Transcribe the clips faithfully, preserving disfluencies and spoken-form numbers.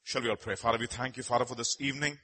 Shall we all pray? Father, we thank you, Father, for this evening.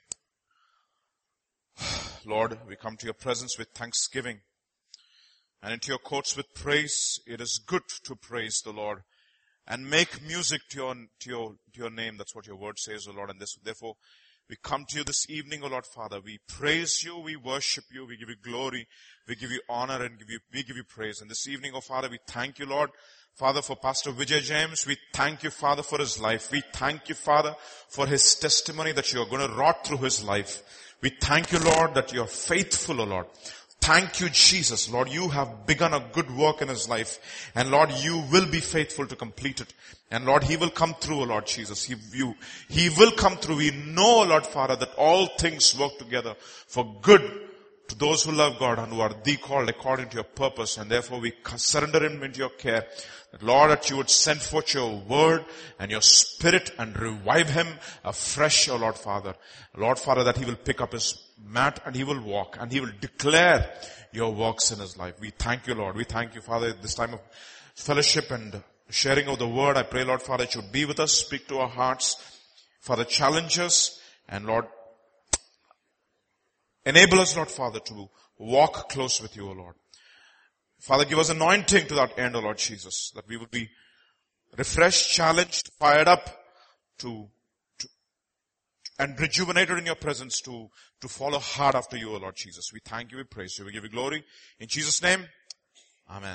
Lord, we come to your presence with thanksgiving and into your courts with praise. It is good to praise the Lord and make music to your, to your, to your name. That's what your word says, O Lord. And this, therefore, we come to you this evening, O Lord, Father. We praise you, we worship you, we give you glory, we give you honor, and give you, we give you praise. And this evening, O Father, we thank you, Lord, Father, for Pastor Vijay James. We thank you, Father, for his life. We thank you, Father, for his testimony that you are going to wrought through his life. We thank you, Lord, that you are faithful, O Lord. Thank you, Jesus. Lord, you have begun a good work in his life. And Lord, you will be faithful to complete it. And Lord, he will come through, O Lord Jesus. He, you, he will come through. We know, Lord Father, that all things work together for good to those who love God and who are thee called according to your purpose. And therefore we surrender him into your care. That Lord, that you would send forth your word and your spirit and revive him afresh, O Lord Father. Lord Father, that he will pick up his mat and he will walk and he will declare your works in his life. We thank you, Lord. We thank you, Father, at this time of fellowship and sharing of the word. I pray, Lord Father, that you would be with us, speak to our hearts, Father, challenge us, and Lord, enable us, Lord Father, to walk close with you, O Lord. Father, give us anointing to that end, O Lord Jesus, that we would be refreshed, challenged, fired up to, to and rejuvenated in your presence to, to follow hard after you, O Lord Jesus. We thank you, we praise you, we give you glory. In Jesus' name, amen.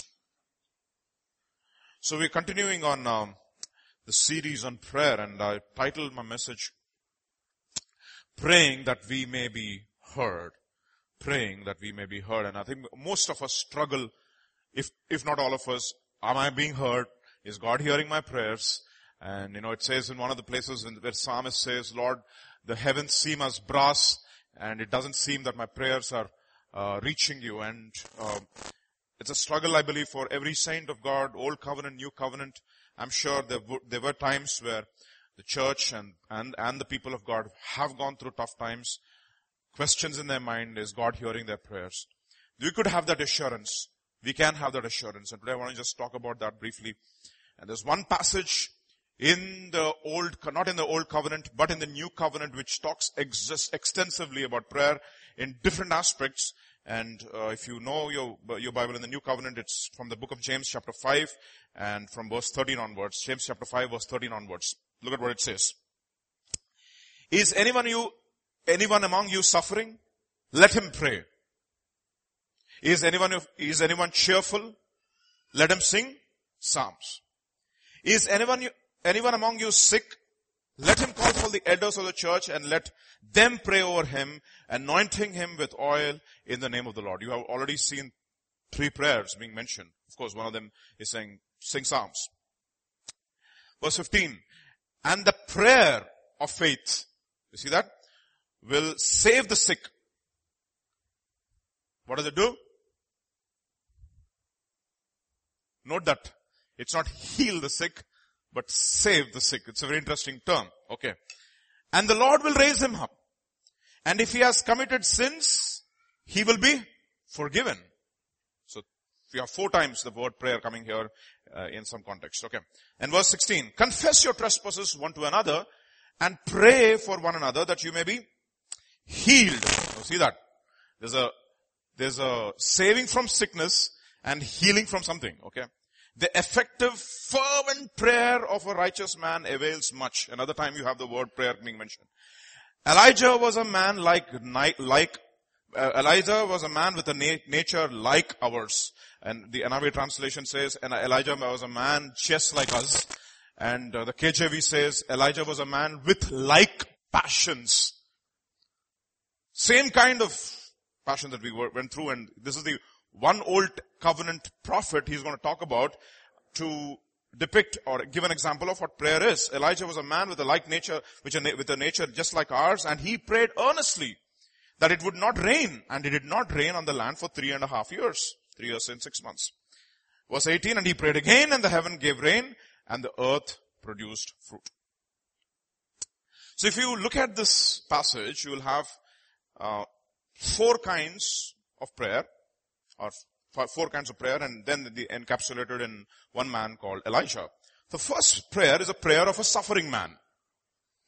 So we're continuing on um, the series on prayer, and I titled my message, Praying That We May Be Heard. Praying that we may be heard. And I think most of us struggle, if if not all of us, am I being heard? Is God hearing my prayers? And you know, it says in one of the places where psalmist says, Lord, the heavens seem as brass, and it doesn't seem that my prayers are uh, reaching you. And uh, it's a struggle, I believe, for every saint of God, Old Covenant, New Covenant. I'm sure there, w- there were times where the church and, and, and the people of God have gone through tough times. Questions in their mind, is God hearing their prayers? We could have that assurance. We can have that assurance. And today I want to just talk about that briefly. And there's one passage in the old, not in the old covenant, but in the new covenant, which talks ex- extensively about prayer in different aspects. And uh, if you know your, your Bible in the new covenant, it's from the book of James chapter five and from verse thirteen onwards. James chapter five verse thirteen onwards. Look at what it says. Is anyone you Anyone among you suffering? Let him pray. Is anyone, is anyone cheerful? Let him sing psalms. Is anyone, anyone among you sick? Let him call for the elders of the church and let them pray over him, anointing him with oil in the name of the Lord. You have already seen three prayers being mentioned. Of course, one of them is saying, sing psalms. Verse fifteen. And the prayer of faith. You see that? Will save the sick. What does it do? Note that. It's not heal the sick, but save the sick. It's a very interesting term. Okay. And the Lord will raise him up. And if he has committed sins, he will be forgiven. So we have four times the word prayer coming here uh, in some context. Okay. And verse sixteen. Confess your trespasses one to another and pray for one another that you may be healed. You see that? There's a, there's a saving from sickness and healing from something, okay? The effective, fervent prayer of a righteous man avails much. Another time you have the word prayer being mentioned. Elijah was a man like, like, uh, Elijah was a man with a na- nature like ours. And the N I V translation says, and Elijah was a man just like us. And uh, the K J V says, Elijah was a man with like passions. Same kind of passion that we went through, and this is the one old covenant prophet he's going to talk about to depict or give an example of what prayer is. Elijah was a man with a like nature, which with a nature just like ours, and he prayed earnestly that it would not rain, and it did not rain on the land for three and a half years, three years and six months. Verse eighteen, and he prayed again, and the heaven gave rain, and the earth produced fruit. So if you look at this passage, you will have Uh, four kinds of prayer, or f- four kinds of prayer, and then the encapsulated in one man called Elijah. The first prayer is a prayer of a suffering man.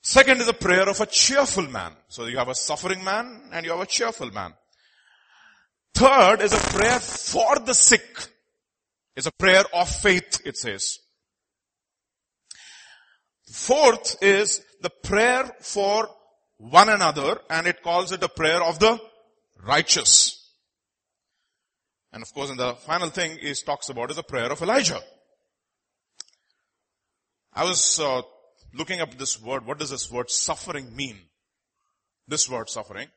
Second is a prayer of a cheerful man. So you have a suffering man and you have a cheerful man. Third is a prayer for the sick. It's a prayer of faith, it says. Fourth is the prayer for one another, and it calls it a prayer of the righteous. And of course, in the final thing is talks about is a prayer of Elijah. I was uh, looking up this word. What does this word suffering mean? This word suffering.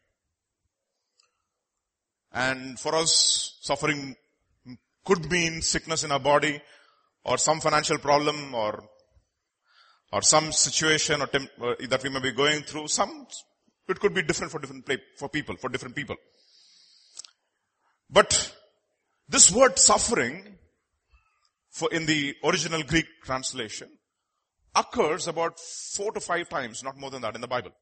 And for us, suffering could mean sickness in our body, or some financial problem, or or some situation or temp, uh, that we may be going through. Some, it could be different for different play, for people, for different people. But this word suffering, for in the original Greek translation, occurs about four to five times, not more than that, in the Bible.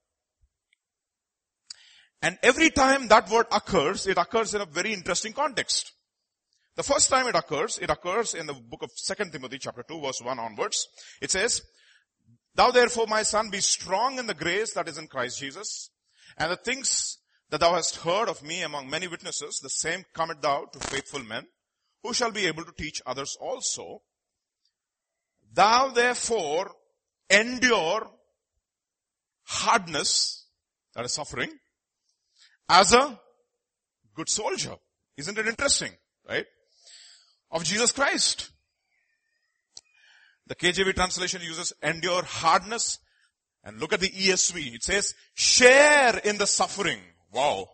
And every time that word occurs, it occurs in a very interesting context. The first time it occurs, it occurs in the book of Second Timothy chapter two verse one onwards. It says, "Thou therefore, my son, be strong in the grace that is in Christ Jesus, and the things that thou hast heard of me among many witnesses, the same commit thou to faithful men, who shall be able to teach others also. Thou therefore endure hardness," that is suffering, "as a good soldier." Isn't it interesting, right? Of Jesus Christ. The K J V translation uses endure hardness. And look at the E S V. It says, share in the suffering. Wow.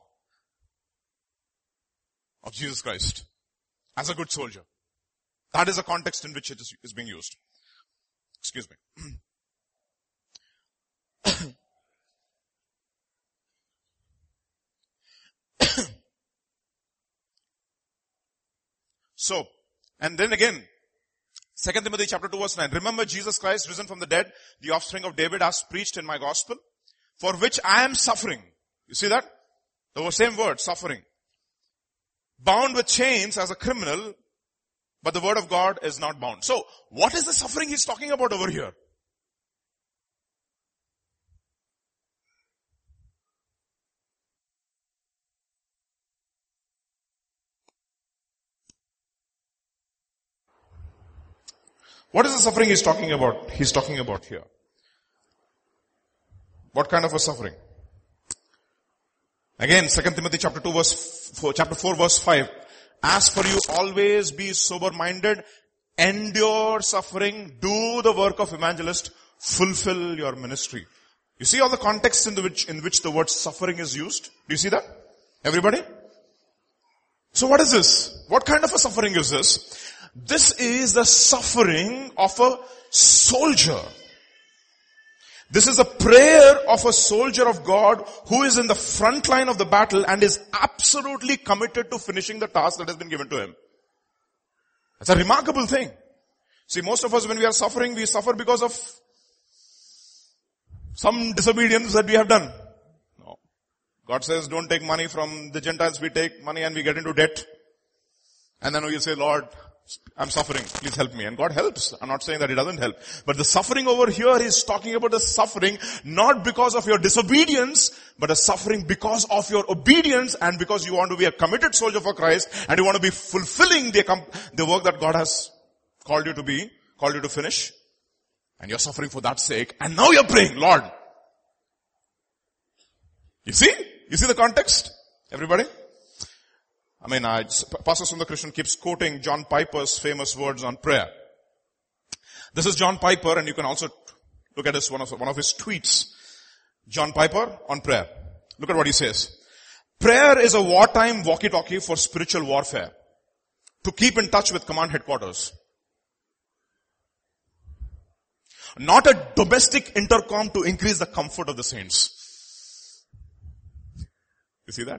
Of Jesus Christ. As a good soldier. That is the context in which it is, is being used. Excuse me. So, and then again, Second Timothy chapter two verse nine. "Remember Jesus Christ risen from the dead, the offspring of David, as preached in my gospel, for which I am suffering." You see that? The same word, suffering. "Bound with chains as a criminal, but the word of God is not bound." So, what is the suffering he's talking about over here? What is the suffering he's talking about? He's talking about here. What kind of a suffering? Again, Second Timothy chapter two verse four, chapter four verse five. "As for you, always be sober-minded, endure suffering, do the work of evangelist, fulfill your ministry." You see all the context in the which, in which the word suffering is used? Do you see that? Everybody? So what is this? What kind of a suffering is this? This is the suffering of a soldier. This is a prayer of a soldier of God who is in the front line of the battle and is absolutely committed to finishing the task that has been given to him. It's a remarkable thing. See, most of us, when we are suffering, we suffer because of some disobedience that we have done. No. God says, don't take money from the Gentiles. We take money and we get into debt. And then we say, "Lord, I'm suffering. Please help me." And God helps. I'm not saying that He doesn't help. But the suffering over here is talking about the suffering not because of your disobedience, but a suffering because of your obedience and because you want to be a committed soldier for Christ and you want to be fulfilling the, the work that God has called you to be, called you to finish. And you're suffering for that sake. And now you're praying, "Lord." You see? You see the context? Everybody? I mean, I, Pastor Sundar Krishnan keeps quoting John Piper's famous words on prayer. This is John Piper, and you can also look at this, one of, one of his tweets. John Piper on prayer. Look at what he says. "Prayer is a wartime walkie-talkie for spiritual warfare, to keep in touch with command headquarters. Not a domestic intercom to increase the comfort of the saints." You see that?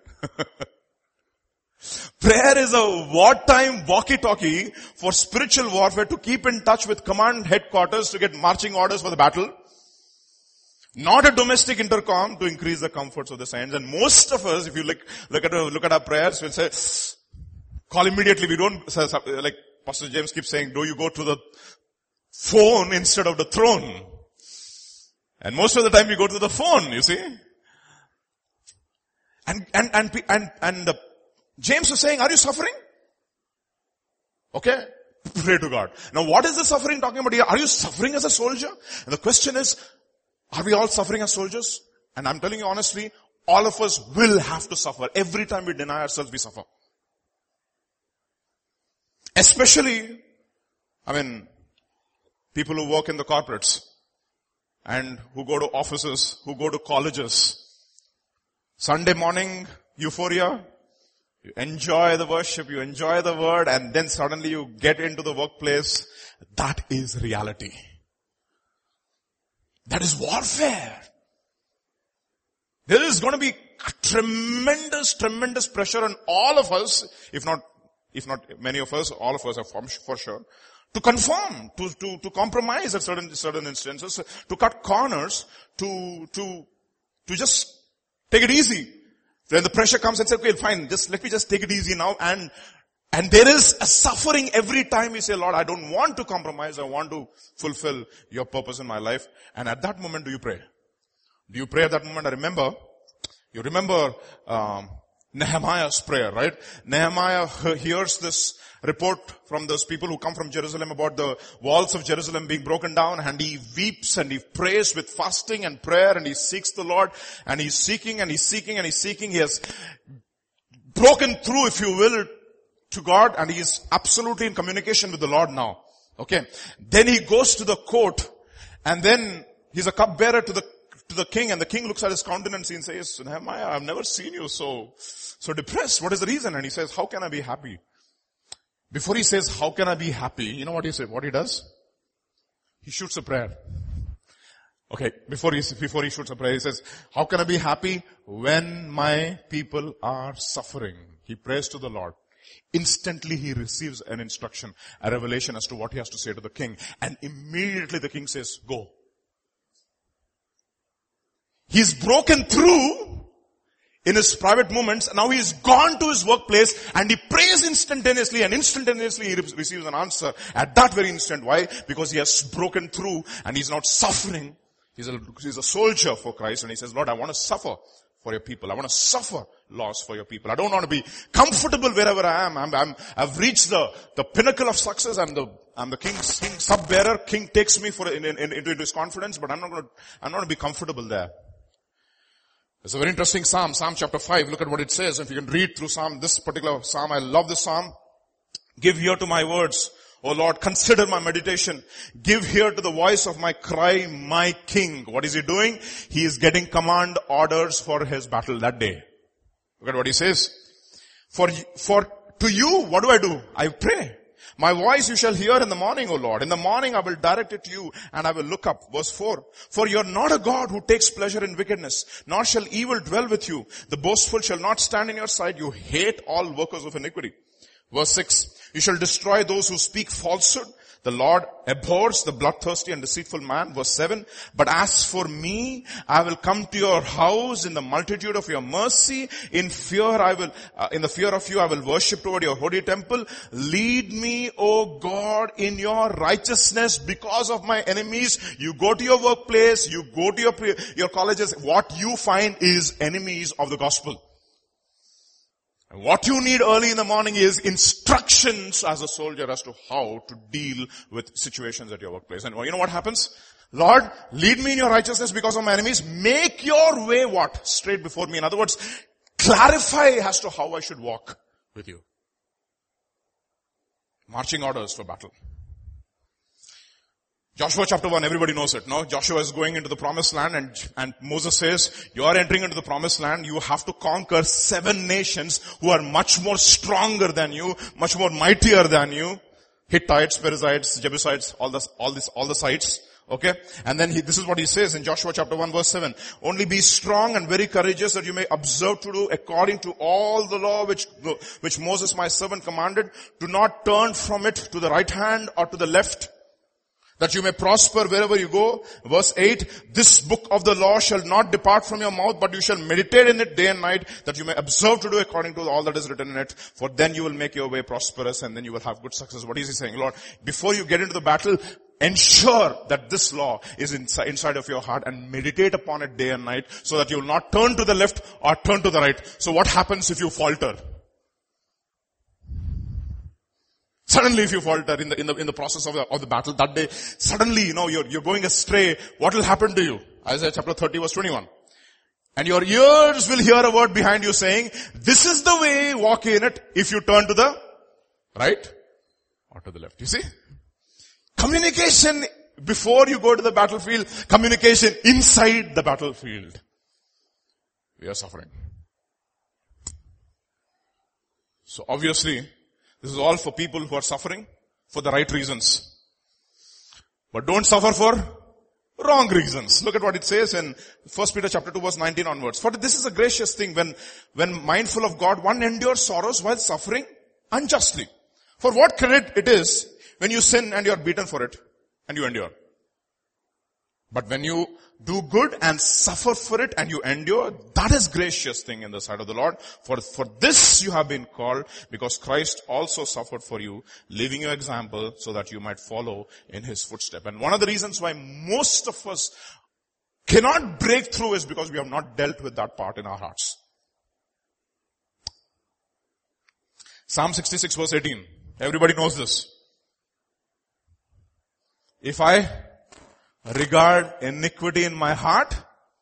Prayer is a wartime walkie-talkie for spiritual warfare, to keep in touch with command headquarters to get marching orders for the battle. Not a domestic intercom to increase the comforts of the saints. And most of us, if you look, look at, look at our prayers, we'll say, call immediately. We don't, like Pastor James keeps saying, do you go to the phone instead of the throne? And most of the time we go to the phone, you see. And, and, and, and, and uh, James was saying, are you suffering? Okay. Pray to God. Now what is the suffering talking about here? Are you suffering as a soldier? And the question is, are we all suffering as soldiers? And I'm telling you honestly, all of us will have to suffer. Every time we deny ourselves, we suffer. Especially, I mean, people who work in the corporates and who go to offices, who go to colleges. Sunday morning, euphoria. You enjoy the worship, you enjoy the word, and then suddenly you get into the workplace. That is reality. That is warfare. There is going to be tremendous, tremendous pressure on all of us, if not, if not many of us, all of us are for sure, to conform, to, to, to compromise at certain, certain instances, to cut corners, to, to, to just take it easy. When the pressure comes and say, okay, fine, just let me just take it easy now. And, and there is a suffering every time we say, Lord, I don't want to compromise. I want to fulfill your purpose in my life. And at that moment, do you pray? Do you pray at that moment? I remember, you remember, um, Nehemiah's prayer, right? Nehemiah hears this report from those people who come from Jerusalem about the walls of Jerusalem being broken down, and he weeps and he prays with fasting and prayer, and he seeks the Lord, and he's seeking and he's seeking and he's seeking. He has broken through, if you will, to God, and he is absolutely in communication with the Lord now. Okay. Then he goes to the court, and then he's a cupbearer to the to the king, and the king looks at his countenance and says, Nehemiah, I've never seen you so, so depressed. What is the reason? And he says, how can I be happy? Before he says, how can I be happy? You know what he says? What he does? He shoots a prayer. Okay, before he, before he shoots a prayer, he says, how can I be happy when my people are suffering? He prays to the Lord. Instantly he receives an instruction, a revelation as to what he has to say to the king. And immediately the king says, go. He's broken through in his private moments. Now he's gone to his workplace and he prays instantaneously, and instantaneously he receives an answer at that very instant. Why? Because he has broken through and he's not suffering. He's a, he's a soldier for Christ, and he says, Lord, I want to suffer for your people. I want to suffer loss for your people. I don't want to be comfortable wherever I am. I'm, I'm, I've reached the, the pinnacle of success. I'm the, I'm the king's, king's sub-bearer. King takes me for, in, in, in, into his confidence, but I'm not going to, I'm not going to be comfortable there. It's a very interesting psalm, Psalm chapter five. Look at what it says. If you can read through Psalm, this particular psalm, I love this psalm. Give ear to my words, O Lord, consider my meditation. Give ear to the voice of my cry, my King. What is he doing? He is getting command orders for his battle that day. Look at what he says. For, for to you, what do I do? I pray. My voice you shall hear in the morning, O Lord. In the morning I will direct it to you, and I will look up. Verse four. For you are not a God who takes pleasure in wickedness, nor shall evil dwell with you. The boastful shall not stand in your sight. You hate all workers of iniquity. Verse six. You shall destroy those who speak falsehood. The Lord abhors the bloodthirsty and deceitful man. Verse seven. But as for me, I will come to your house in the multitude of your mercy. In fear I will, uh, in the fear of you I will worship toward your holy temple. Lead me, O God, in your righteousness because of my enemies. You go to your workplace, you go to your, your colleges. What you find is enemies of the gospel. What you need early in the morning is instructions as a soldier as to how to deal with situations at your workplace. And you know what happens? Lord, lead me in your righteousness because of my enemies. Make your way what? Straight before me. In other words, clarify as to how I should walk with you. Marching orders for battle. Joshua chapter one, everybody knows it, no? Joshua is going into the promised land, and, and Moses says, you are entering into the promised land, you have to conquer seven nations who are much more stronger than you, much more mightier than you. Hittites, Perizzites, Jebusites, all the, all this, all the sites. Okay? And then he, this is what he says in Joshua chapter one verse seven. Only be strong and very courageous that you may observe to do according to all the law which, which Moses my servant commanded. Do not turn from it to the right hand or to the left, that you may prosper wherever you go. Verse eight, this book of the law shall not depart from your mouth, but you shall meditate in it day and night, that you may observe to do according to all that is written in it. For then you will make your way prosperous, and then you will have good success. What is he saying? Lord, before you get into the battle, ensure that this law is inside, inside of your heart and meditate upon it day and night so that you will not turn to the left or turn to the right. So what happens if you falter? Suddenly if you falter in the, in the, in the process of the, of the battle that day, suddenly, you know, you're, you're going astray. What will happen to you? Isaiah chapter thirty verse twenty-one. And your ears will hear a word behind you saying, this is the way, walk in it, if you turn to the right or to the left. You see? Communication before you go to the battlefield, communication inside the battlefield. We are suffering. So obviously, this is all for people who are suffering for the right reasons. But don't suffer for wrong reasons. Look at what it says in First Peter chapter two verse nineteen onwards. For this is a gracious thing when, when mindful of God, one endures sorrows while suffering unjustly. For what credit it is when you sin and you are beaten for it and you endure. But when you do good and suffer for it and you endure, that is gracious thing in the sight of the Lord. For, for this you have been called, because Christ also suffered for you, leaving you example so that you might follow in his footstep. And one of the reasons why most of us cannot break through is because we have not dealt with that part in our hearts. Psalm sixty-six verse eighteen. Everybody knows this. If I regard iniquity in my heart,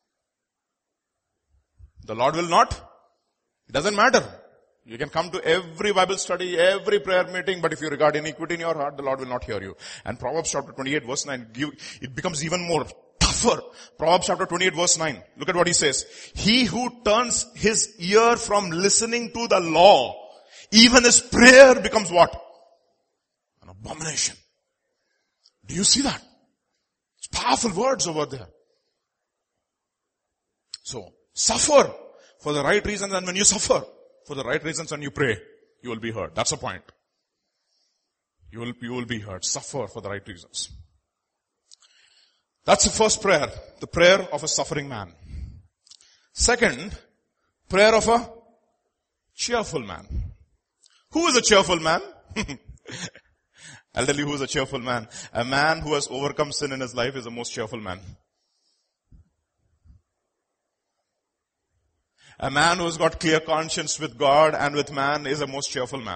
the Lord will not. It doesn't matter. You can come to every Bible study, every prayer meeting, but if you regard iniquity in your heart, the Lord will not hear you. And Proverbs chapter twenty-eight verse nine, it becomes even more tougher. Proverbs chapter twenty-eight verse nine. Look at what he says. He who turns his ear from listening to the law, even his prayer becomes what? An abomination. Do you see that? It's powerful words over there. So, suffer for the right reasons, and when you suffer for the right reasons and you pray, you will be heard. That's the point. You will, you will be heard. Suffer for the right reasons. That's the first prayer. The prayer of a suffering man. Second, prayer of a cheerful man. Who is a cheerful man? I'll tell you who is a cheerful man. A man who has overcome sin in his life is the most cheerful man. A man who has got clear conscience with God and with man is the most cheerful man.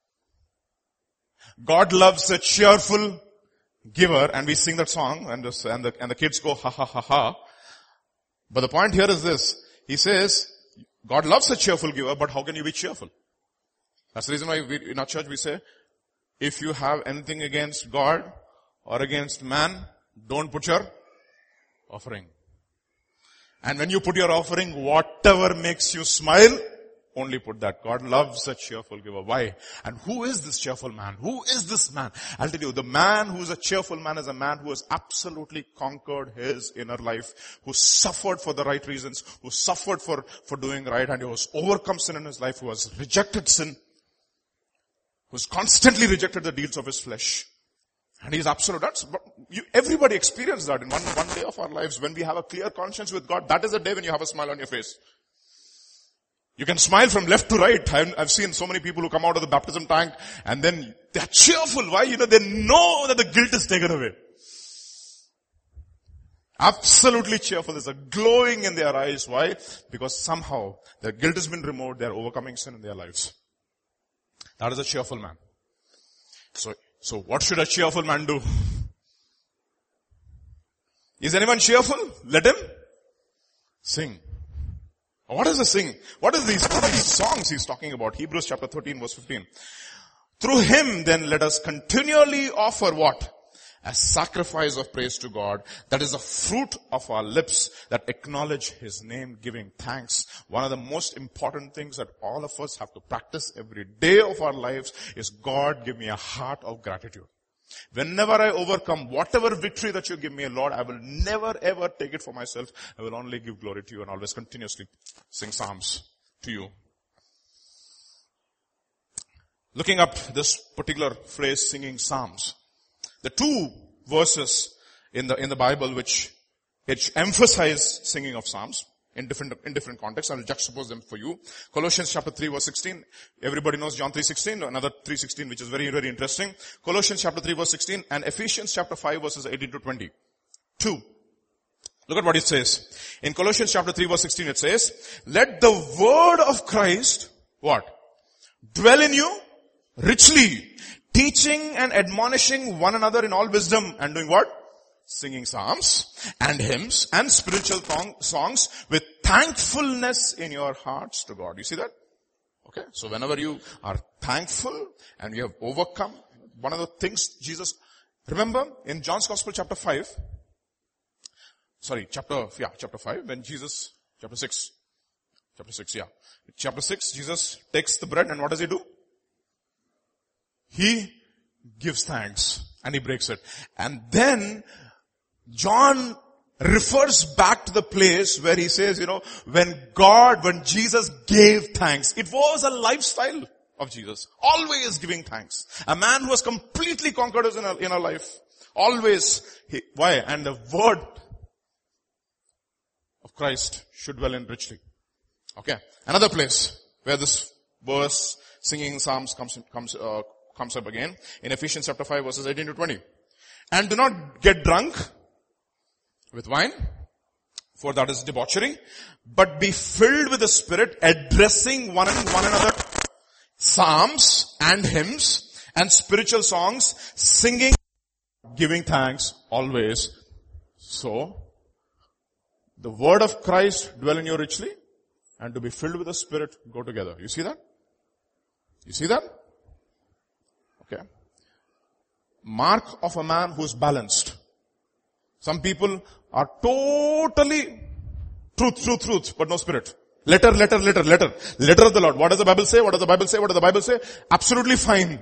God loves a cheerful giver, and we sing that song, and, this, and, the, and the kids go ha ha ha ha. But the point here is this. He says, God loves a cheerful giver, but how can you be cheerful? That's the reason why we, in our church we say, if you have anything against God or against man, don't put your offering. And when you put your offering, whatever makes you smile, only put that. God loves a cheerful giver. Why? And who is this cheerful man? Who is this man? I'll tell you, the man who is a cheerful man is a man who has absolutely conquered his inner life, who suffered for the right reasons, who suffered for, for doing right, and who has overcome sin in his life, who has rejected sin, who's constantly rejected the deeds of his flesh. And he's absolute. That's, you, everybody experiences that in one, one day of our lives when we have a clear conscience with God. That is the day when you have a smile on your face. You can smile from left to right. I've, I've seen so many people who come out of the baptism tank and then they're cheerful. Why? You know, they know that the guilt is taken away. Absolutely cheerful. There's a glowing in their eyes. Why? Because somehow their guilt has been removed. They're overcoming sin in their lives. That is a cheerful man. So, so what should a cheerful man do? Is anyone cheerful? Let him sing. What is the sing? What is these, what are these songs he's talking about? Hebrews chapter thirteen verse fifteen. Through him then let us continually offer what? A sacrifice of praise to God. That is the fruit of our lips that acknowledge his name, giving thanks. One of the most important things that all of us have to practice every day of our lives is, God, give me a heart of gratitude. Whenever I overcome whatever victory that you give me, Lord, I will never ever take it for myself. I will only give glory to you and always continuously sing psalms to you. Looking up this particular phrase, singing psalms. The two verses in the, in the Bible which, which emphasize singing of psalms. in different, in different contexts. I will juxtapose them for you. Colossians chapter three verse sixteen. Everybody knows John three sixteen, another three sixteen, which is very, very interesting. Colossians chapter three verse sixteen and Ephesians chapter five verses eighteen to twenty. Two. Look at what it says. In Colossians chapter three verse sixteen it says, let the word of Christ, what? Dwell in you richly, teaching and admonishing one another in all wisdom, and doing what? Singing psalms and hymns and spiritual songs with thankfulness in your hearts to God. You see that? Okay. So whenever you are thankful and you have overcome, one of the things Jesus, remember in John's Gospel chapter five, sorry, chapter, yeah, chapter five, when Jesus, chapter six, chapter six, yeah. Chapter six, Jesus takes the bread and what does he do? He gives thanks and he breaks it. And then John refers back to the place where he says, you know, when God, when Jesus gave thanks, it was a lifestyle of Jesus. Always giving thanks. A man who was completely conquered us in a, in a life. Always. He, why? And the word of Christ should dwell in richly. Okay. Another place where this verse, singing psalms comes, comes, uh, comes up again. In Ephesians chapter five verses eighteen to twenty. And do not get drunk with wine, for that is debauchery, but be filled with the Spirit, addressing one and one another psalms and hymns and spiritual songs, singing, giving thanks always. So, the word of Christ dwell in you richly, and to be filled with the Spirit go together. You see that? You see that? Okay. Mark of a man who is balanced. Some people are totally truth, truth, truth, but no spirit. Letter, letter, letter, letter. Letter of the Lord. What does the Bible say? What does the Bible say? What does the Bible say? Absolutely fine.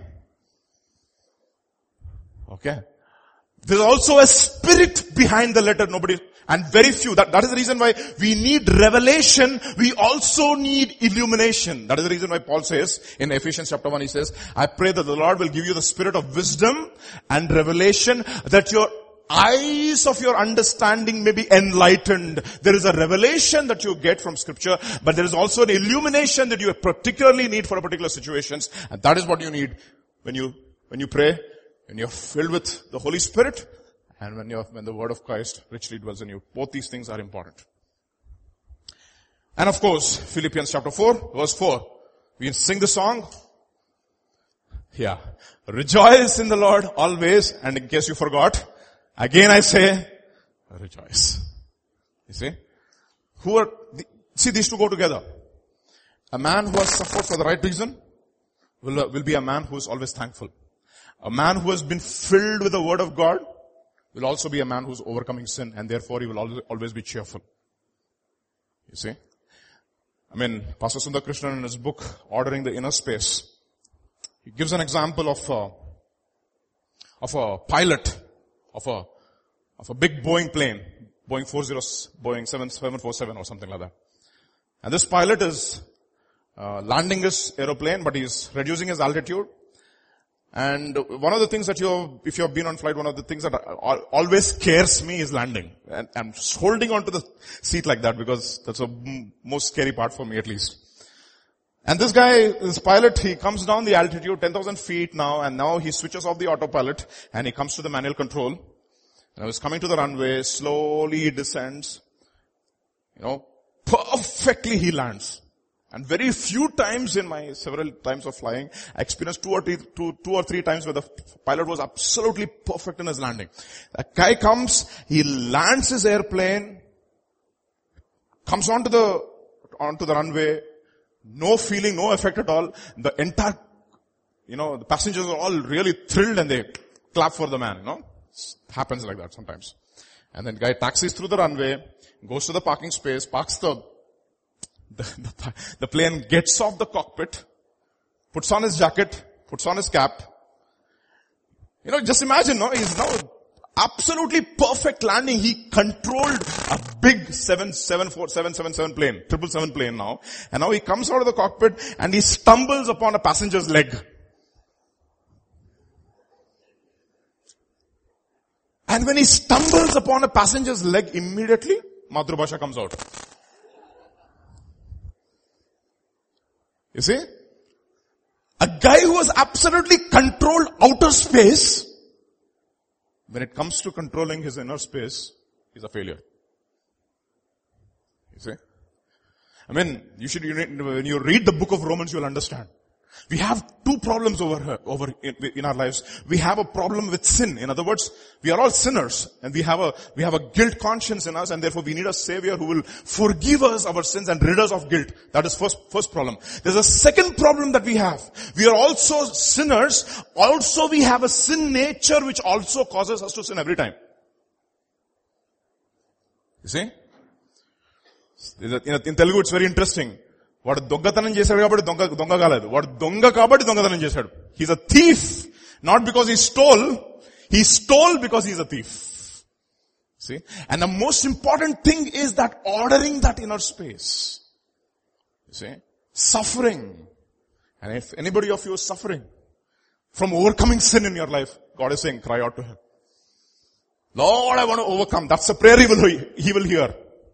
Okay. There's also a spirit behind the letter. Nobody, and very few. That, that is the reason why we need revelation. We also need illumination. That is the reason why Paul says in Ephesians chapter one, he says, I pray that the Lord will give you the spirit of wisdom and revelation, that your eyes of your understanding may be enlightened. There is a revelation that you get from scripture, but there is also an illumination that you particularly need for a particular situations. And that is what you need when you, when you pray, when you're filled with the Holy Spirit, and when you're, when the word of Christ richly dwells in you. Both these things are important. And of course, Philippians chapter four, verse four. We sing the song. Yeah. Rejoice in the Lord always, and in case you forgot, again I say, rejoice. You see? Who are, the, see these two go together. A man who has suffered for the right reason will, will be a man who is always thankful. A man who has been filled with the word of God will also be a man who is overcoming sin, and therefore he will always, always be cheerful. You see? I mean, Pastor Sundar Krishnan in his book, Ordering the Inner Space, he gives an example of a, of a pilot of a, of a big Boeing plane, Boeing four zero, Boeing seven forty-seven or something like that. And this pilot is uh, landing his aeroplane, but he's reducing his altitude. And one of the things that you, if you have been on flight, one of the things that always scares me is landing. And I'm holding onto the seat like that because that's the most scary part for me at least. And this guy, this pilot, he comes down the altitude, ten thousand feet now, and now he switches off the autopilot and he comes to the manual control. And I was coming to the runway, slowly he descends. You know, perfectly he lands. And very few times in my several times of flying, I experienced two or three, two, two or three times where the pilot was absolutely perfect in his landing. The guy comes, he lands his airplane, comes onto the, onto the runway, no feeling, no effect at all. The entire, you know, the passengers are all really thrilled and they clap for the man, you know. It happens like that sometimes. And then the guy taxis through the runway, goes to the parking space, parks the The, the, the plane gets off the cockpit, puts on his jacket, puts on his cap. You know, just imagine, no, he's now absolutely perfect landing. He controlled a big seven, seven, four, seven, seven, seven plane, triple seven plane now. And now he comes out of the cockpit and he stumbles upon a passenger's leg. And when he stumbles upon a passenger's leg, immediately, Madhurabhasha comes out. You see? A guy who has absolutely controlled outer space, when it comes to controlling his inner space, he's a failure. You see? I mean, you should, when you read the book of Romans, you'll understand. We have two problems over here, over in, in our lives. We have a problem with sin. In other words, we are all sinners, and we have a, we have a guilt conscience in us, and therefore we need a savior who will forgive us our sins and rid us of guilt. That is first, first problem. There's a second problem that we have. We are also sinners. Also we have a sin nature which also causes us to sin every time. You see? In Telugu it's very interesting. వాడు దొంగతనం చేశాడు కాబట్టి దొంగ దొంగ కాలేదు. వాడు దొంగ కాబట్టి దొంగతనం చేశాడు. He's a thief, not because he stole. He stole because he's a thief. See? And the most important thing is that ordering that inner space. You see? Suffering. And if anybody of you is suffering from overcoming sin in your life, God is saying, cry out to Him. Lord, I want to overcome. That's a prayer He will, he will hear.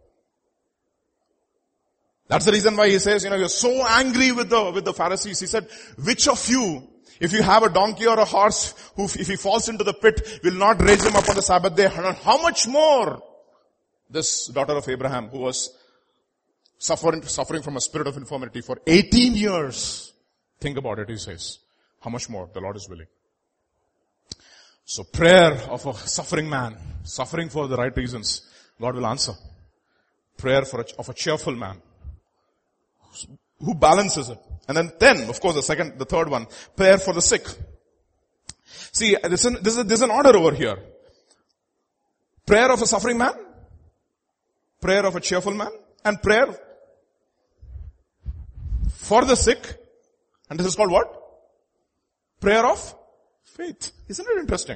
That's the reason why He says, you know, you're so angry with the, with the Pharisees. He said, which of you, if you have a donkey or a horse, who if he falls into the pit, will not raise him up on the Sabbath day? How much more this daughter of Abraham, who was suffering, suffering from a spirit of infirmity for eighteen years. Think about it, He says. How much more the Lord is willing. So prayer of a suffering man, suffering for the right reasons, God will answer. Prayer for a, of a cheerful man, who balances it. And then ten, of course, the second, the third one, prayer for the sick. See, this is, this is, this is an order over here. Prayer of a suffering man, prayer of a cheerful man, and prayer for the sick. And this is called what? Prayer of faith. Isn't it interesting?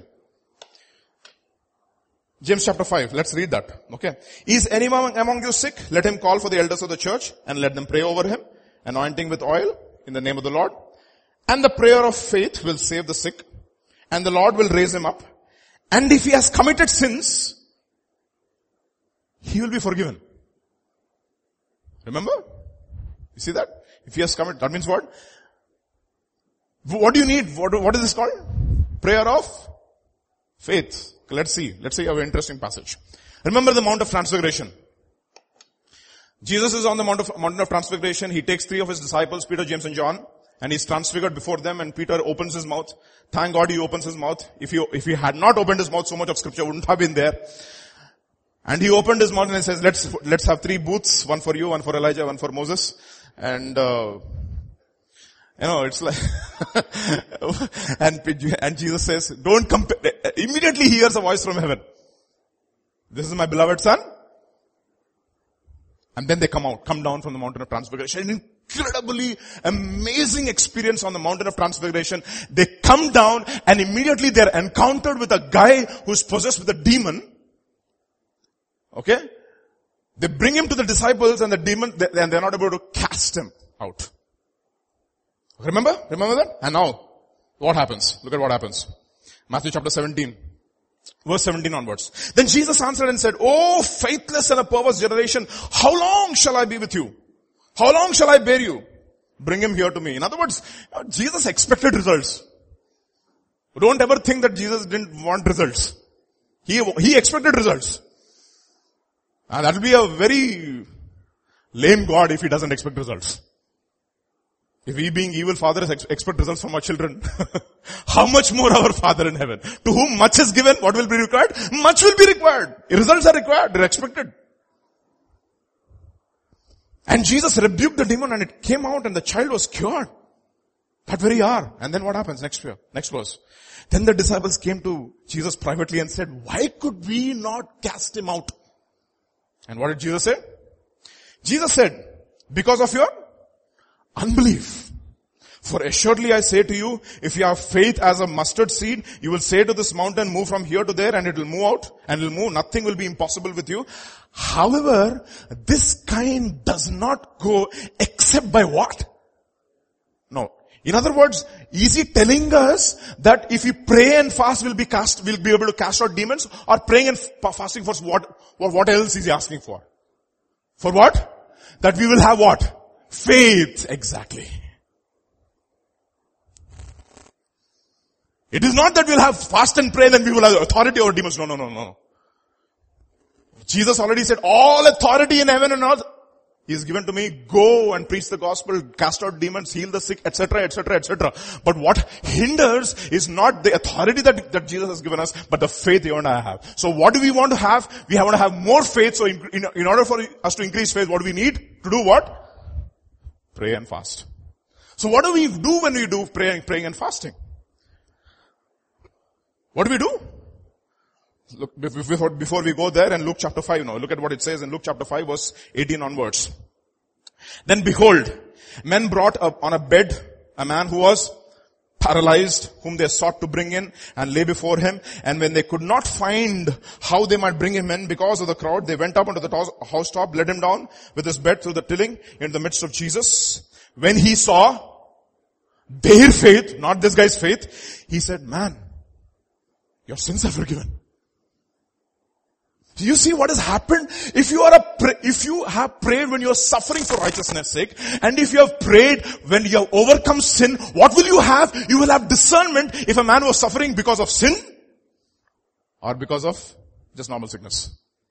James chapter five, let's read that. Okay. Is anyone among you sick? Let him call for the elders of the church and let them pray over him, anointing with oil in the name of the Lord. And the prayer of faith will save the sick, and the Lord will raise him up. And if he has committed sins, he will be forgiven. Remember? You see that? If he has committed, that means what? What do you need? What, what is this called? Prayer of faith. Let's see. Let's see a very interesting passage. Remember the Mount of Transfiguration. Jesus is on the Mount of, Mountain of Transfiguration. He takes three of his disciples, Peter, James and John, and he's transfigured before them, and Peter opens his mouth. Thank God he opens his mouth. If he, if he had not opened his mouth, so much of scripture wouldn't have been there. And he opened his mouth and he says, let's, let's have three booths, one for you, one for Elijah, one for Moses. And, uh, you know, it's like, and, and Jesus says, don't compare. Immediately he hears a voice from heaven. This is my beloved son. And then they come out, come down from the Mountain of Transfiguration. An incredibly amazing experience on the Mountain of Transfiguration. They come down and immediately they're encountered with a guy who's possessed with a demon. Okay? They bring him to the disciples and the demon, and they're not able to cast him out. Remember? Remember that? And now, what happens? Look at what happens. Matthew chapter seventeen. Verse seventeen onwards. Then Jesus answered and said, "Oh, faithless and a perverse generation, how long shall I be with you? How long shall I bear you? Bring him here to me." In other words, Jesus expected results. Don't ever think that Jesus didn't want results. He, he expected results. And that will be a very lame God if he doesn't expect results. If we being evil fathers expect results from our children, how much more our Father in heaven? To whom much is given, what will be required? Much will be required. Results are required, they're expected. And Jesus rebuked the demon and it came out and the child was cured. That very hour. And then what happens? Next year, next verse. Then the disciples came to Jesus privately and said, "Why could we not cast him out?" And what did Jesus say? Jesus said, "Because of your unbelief. For assuredly I say to you, if you have faith as a mustard seed, you will say to this mountain, move from here to there, and it will move out, and it will move. Nothing will be impossible with you. However, this kind does not go except by what? No. In other words, is he telling us that if we pray and fast, we'll be cast, we'll be able to cast out demons? Or praying and fasting for what, what, what else is he asking for? For what? That we will have what? Faith. Exactly. It is not that we'll have fast and pray and we will have authority over demons. No, no, no, no. Jesus already said, all authority in heaven and earth is given to me. Go and preach the gospel, cast out demons, heal the sick, et cetera, et cetera, et cetera. But what hinders is not the authority that, that Jesus has given us, but the faith you and I have. So what do we want to have? We want to have more faith. So in, in, in order for us to increase faith, what do we need? To do what? Pray and fast. So what do we do when we do praying, praying and fasting? What do we do? Look, before, before we go there, and Luke chapter five now, look at what it says in Luke chapter five verse eighteen onwards. Then behold, men brought up on a bed a man who was paralyzed, whom they sought to bring in and lay before him. And when they could not find how they might bring him in because of the crowd, they went up onto the housetop, let him down with his bed through the tilling in the midst of Jesus. When he saw their faith, not this guy's faith, he said, man, your sins are forgiven. Do you see what has happened? If you are a, if you have prayed when you are suffering for righteousness' sake, and if you have prayed when you have overcome sin, what will you have? You will have discernment if a man was suffering because of sin or because of just normal sickness.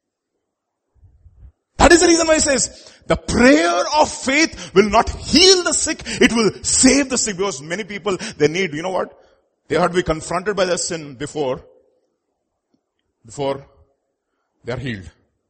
That is the reason why he says, the prayer of faith will not heal the sick, it will save the sick. Because many people, they need, you know what? They have to be confronted by their sin before, before they are healed.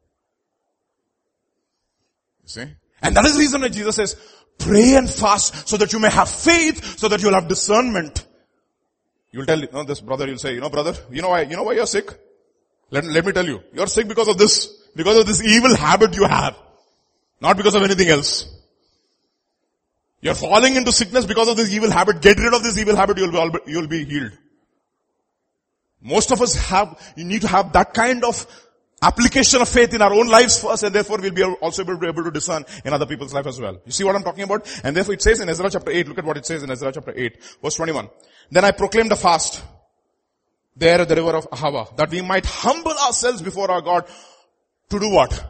You see? And that is the reason why Jesus says, pray and fast so that you may have faith, so that you'll have discernment. You'll tell, you know, this brother, you'll say, you know, brother, you know why, you know why you're sick? Let, let me tell you, you're sick because of this, because of this evil habit you have. Not because of anything else. You're falling into sickness because of this evil habit. Get rid of this evil habit, you'll be, you'll be healed. Most of us have, you need to have that kind of application of faith in our own lives first, and therefore we'll be also able to, be able to discern in other people's life as well. You see what I'm talking about? And therefore it says in Ezra chapter eight, look at what it says in Ezra chapter eight, verse twenty-one. Then I proclaimed a fast there at the river of Ahava, that we might humble ourselves before our God to do what?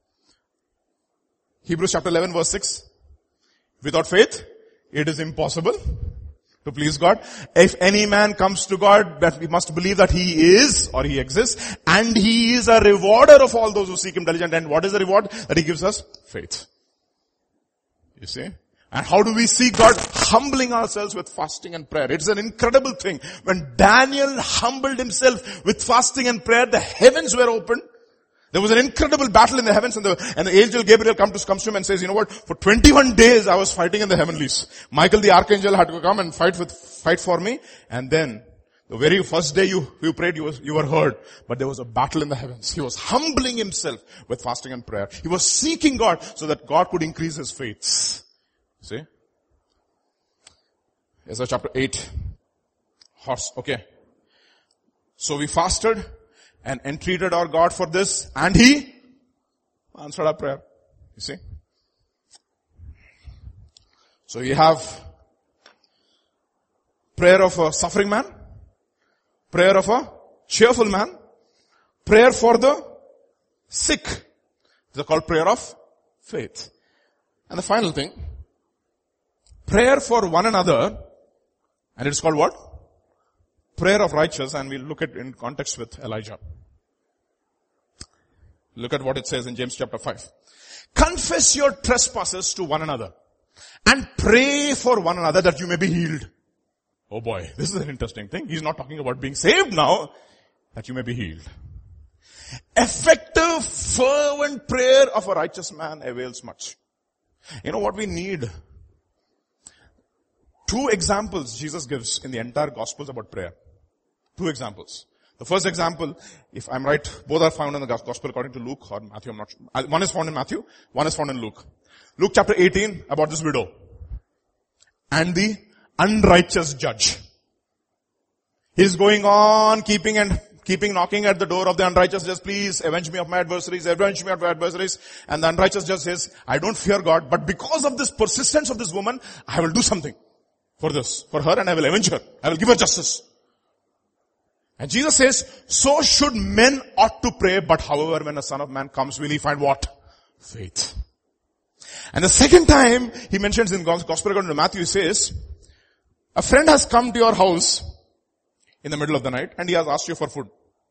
Hebrews chapter eleven verse six. Without faith, it is impossible to please God. If any man comes to God, that we must believe that he is, or he exists, and he is a rewarder of all those who seek him diligently. And what is the reward? That he gives us faith. You see? And how do we seek God? Humbling ourselves with fasting and prayer. It's an incredible thing. When Daniel humbled himself with fasting and prayer, the heavens were opened. There was an incredible battle in the heavens, and the, and the angel Gabriel comes to, comes to him and says, you know what, for twenty-one days I was fighting in the heavenlies. Michael the archangel had to come and fight with, fight for me. And then, the very first day you, you prayed, you, was, you were heard. But there was a battle in the heavens. He was humbling himself with fasting and prayer. He was seeking God so that God could increase his faith. See? Ezra chapter eight. Horse, okay. So we fasted and entreated our God for this, and he answered our prayer. You see? So you have prayer of a suffering man, prayer of a cheerful man, prayer for the sick. These are called prayer of faith. And the final thing, prayer for one another, and it's called what? Prayer of righteous, and we'll look at it in context with Elijah. Look at what it says in James chapter five. Confess your trespasses to one another and pray for one another that you may be healed. Oh boy, this is an interesting thing. He's not talking about being saved now, that you may be healed. Effective, fervent prayer of a righteous man avails much. You know what we need? Two examples Jesus gives in the entire Gospels about prayer. Two examples. The first example, if I'm right, both are found in the Gospel according to Luke or Matthew, I'm not sure. One is found in Matthew, one is found in Luke. Luke chapter eighteen, about this widow and the unrighteous judge. He's going on keeping and keeping knocking at the door of the unrighteous judge, please avenge me of my adversaries, avenge me of my adversaries. And the unrighteous judge says, I don't fear God, but because of this persistence of this woman, I will do something for this, for her, and I will avenge her. I will give her justice. And Jesus says, so should men ought to pray, but however when the Son of Man comes, will he find what? Faith. And the second time he mentions in Gospel according to Matthew, he says, a friend has come to your house in the middle of the night and he has asked you for food.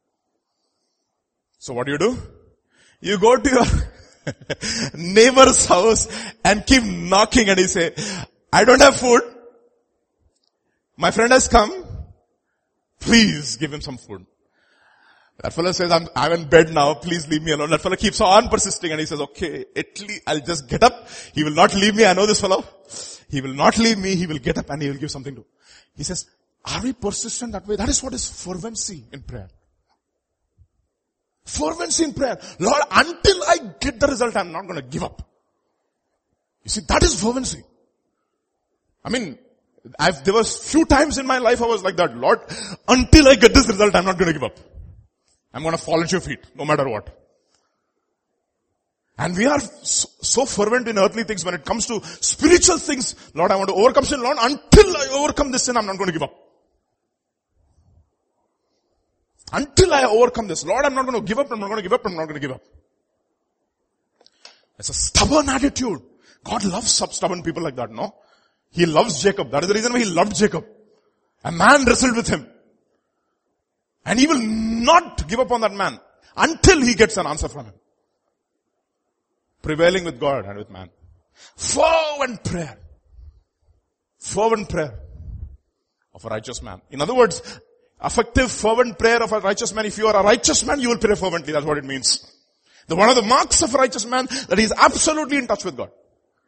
So what do you do? You go to your neighbor's house and keep knocking and he say, I don't have food. My friend has come. Please give him some food. That fellow says, I'm, I'm in bed now. Please leave me alone. That fellow keeps on persisting and he says, okay, at least I'll just get up. He will not leave me. I know this fellow. He will not leave me. He will get up and he will give something to. He says, are we persistent that way? That is what is fervency in prayer. Fervency in prayer. Lord, until I get the result, I'm not going to give up. You see, that is fervency. I mean, I've, there was few times in my life I was like that. Lord, until I get this result, I'm not going to give up. I'm going to fall at your feet, no matter what. And we are so, so fervent in earthly things when it comes to spiritual things. Lord, I want to overcome sin. Lord, until I overcome this sin, I'm not going to give up. Until I overcome this. Lord, I'm not going to give up. I'm not going to give up. I'm not going to give up. It's a stubborn attitude. God loves stubborn people like that, no? He loves Jacob. That is the reason why he loved Jacob. A man wrestled with him. And he will not give up on that man until he gets an answer from him. Prevailing with God and with man. Fervent prayer. Fervent prayer of a righteous man. In other words, effective fervent prayer of a righteous man. If you are a righteous man, you will pray fervently. That's what it means. The one of the marks of a righteous man, that he is absolutely in touch with God.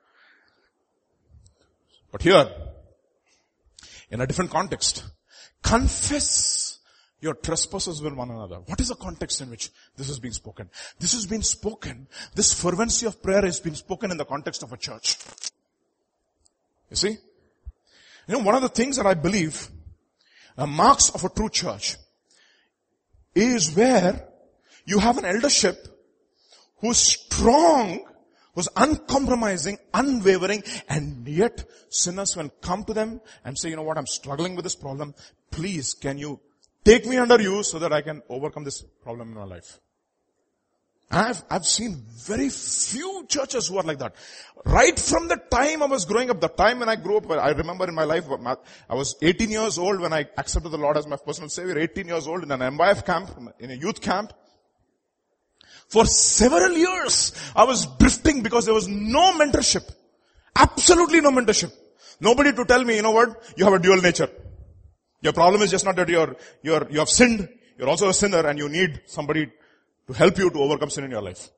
But here, in a different context, confess your trespasses with one another. What is the context in which this is being spoken? This has been spoken, this fervency of prayer has been spoken in the context of a church. You see? You know, one of the things that I believe, the marks of a true church, is where you have an eldership who's strong, who's uncompromising, unwavering, and yet sinners will come to them and say, you know what, I'm struggling with this problem. Please, can you take me under you so that I can overcome this problem in my life. And I've, I've seen very few churches who are like that. Right from the time I was growing up, the time when I grew up, I remember in my life, I was eighteen years old when I accepted the Lord as my personal Savior, eighteen years old in an M Y F camp, in a youth camp. For several years, I was drifting because there was no mentorship. Absolutely no mentorship. Nobody to tell me, you know what, you have a dual nature. Your problem is just not that you're, you're, you have sinned, you're also a sinner and you need somebody to help you to overcome sin in your life.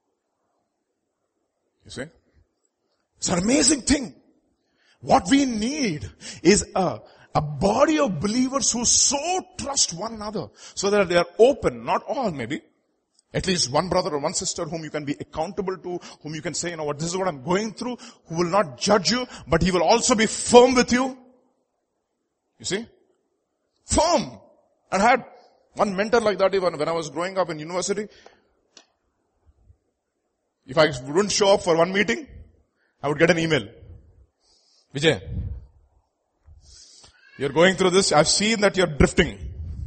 You see? It's an amazing thing. What we need is a, a body of believers who so trust one another so that they are open, not all maybe, at least one brother or one sister whom you can be accountable to, whom you can say, you know what, this is what I'm going through, who will not judge you, but he will also be firm with you. You see? Firm. And I had one mentor like that even when I was growing up in university. If I wouldn't show up for one meeting, I would get an email. Vijay, you're going through this. I've seen that you're drifting.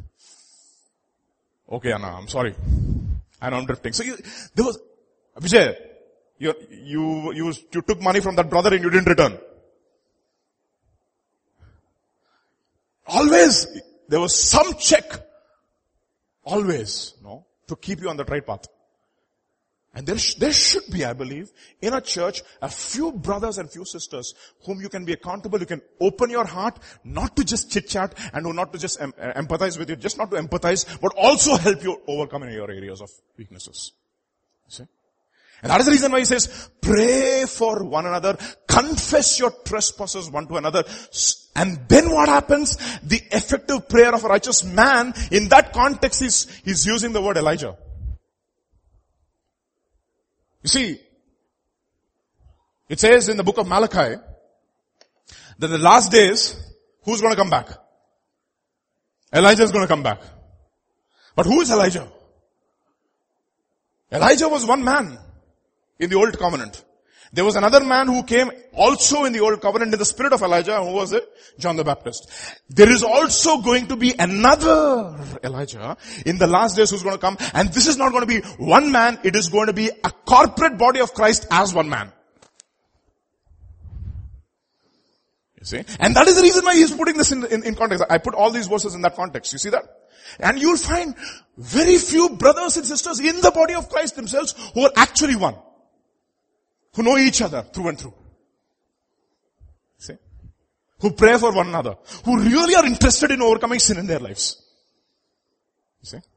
Okay, Anna, I'm sorry. I know I'm drifting. So you, there was, Vijay, you, you, you, you took money from that brother and you didn't return. Always, there was some check. Always, no, to keep you on the right path. And there, sh- there should be, I believe, in a church, a few brothers and few sisters whom you can be accountable. You can open your heart, not to just chit-chat and not to just em- empathize with you, just not to empathize, but also help you overcome in your areas of weaknesses. See? And that is the reason why he says, pray for one another, confess your trespasses one to another. And then what happens? The effective prayer of a righteous man, in that context, he's, he's using the word Elijah. You see, it says in the book of Malachi, that the last days, who's going to come back? Elijah is going to come back. But who is Elijah? Elijah was one man in the old covenant. There was another man who came also in the old covenant in the spirit of Elijah. Who was it? John the Baptist. There is also going to be another Elijah in the last days who's going to come. And this is not going to be one man. It is going to be a corporate body of Christ as one man. You see? And that is the reason why he's putting this in, in, in context. I put all these verses in that context. You see that? And you'll find very few brothers and sisters in the body of Christ themselves who are actually one. Who know each other through and through. See? Who pray for one another. Who really are interested in overcoming sin in their lives. You see?